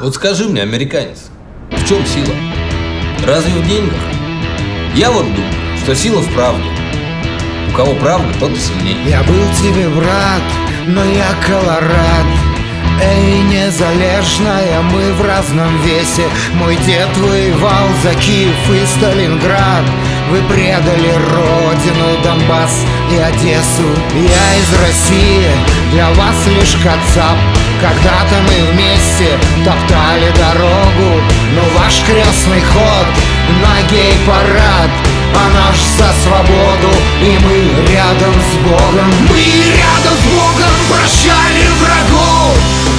Вот скажи мне, американец, в чем сила? Разве в деньгах? Я вот думаю, что сила в правде. У кого правда, тот и сильнее. Я был тебе брат, но я колорад. Эй, незалежная, мы в разном весе. Мой дед воевал за Киев и Сталинград. Вы предали родину, Донбасс и Одессу. Я из России, для вас лишь кацап. Когда-то мы вместе топтали дорогу, но ваш крестный ход на гей-парад, а наш за свободу, и мы рядом с Богом. Мы рядом с Богом прощали врагов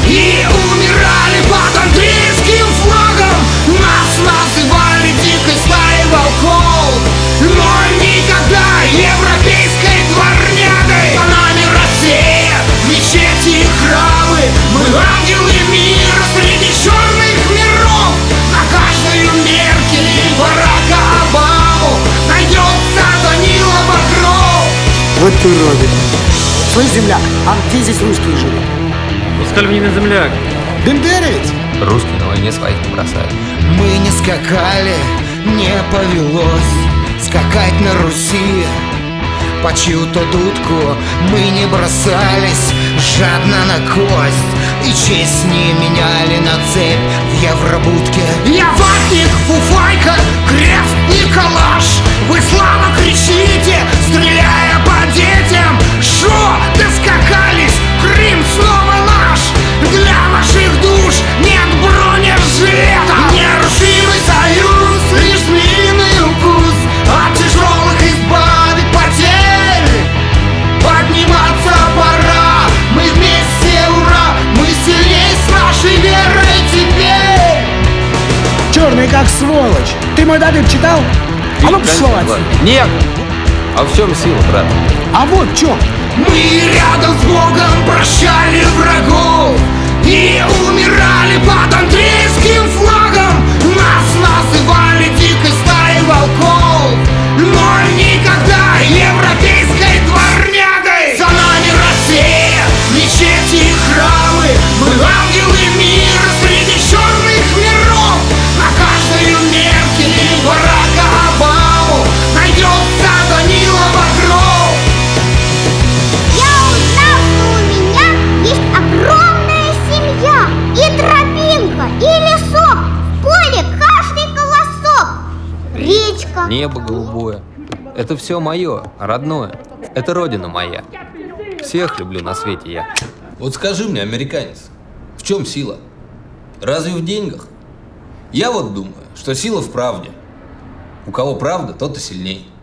и умирали под английским флагом. Нас называли дикой стаей волков, но никогда европейской дворнягой. За нами Россия, мечети и храмы, мы ангелы мира среди черных миров. На каждую Меркель и Барака Обаму найдется Данила Багров. Вот ты, Робин. Слышь, земляк, а где здесь русские жили? Москальвнин земляк. Бендеровец? Русские на войне своих не бросают. Мы не скакали, не повелось скакать на Руси. По чью-то дудку мы не бросались жадно на кость, и честь не меняли на цепь в евробудке. Я ватник, фуфайка, крест и калаш. Вы слава кричите, стреляя по детям. Шо, доскакались, Крым снова наш. Для ваших душ нет бронежилета. Нерушимый союз, лишь змеиный укус. От тяжелых избавить потерь. Подниматься пора, мы вместе, ура. Мы сильней с нашей верой теперь. Черный как сволочь. Ты мой Давид читал? А ну пошел отсюда. Нет! А в чем сила, брат? А вот в чем. Мы рядом с Богом прощали врагов и умирали под английским флагом. Нас называли дикой стаей волков, но никогда европейской дворнягой. За нами Россия, мечети и храмы, мы ангелы мира среди черных миров. На каждую Меркель и Барака Обаму найдется Данила Багров. Я узнал, что у меня есть огромная семья, и тропинка, и лесок, в поле каждый колосок, речка. Небо голубое. Это все мое, родное. Это родина моя. Всех люблю на свете я. Вот скажи мне, американец, в чем сила? Разве в деньгах? Я вот думаю, что сила в правде. У кого правда, тот и сильней.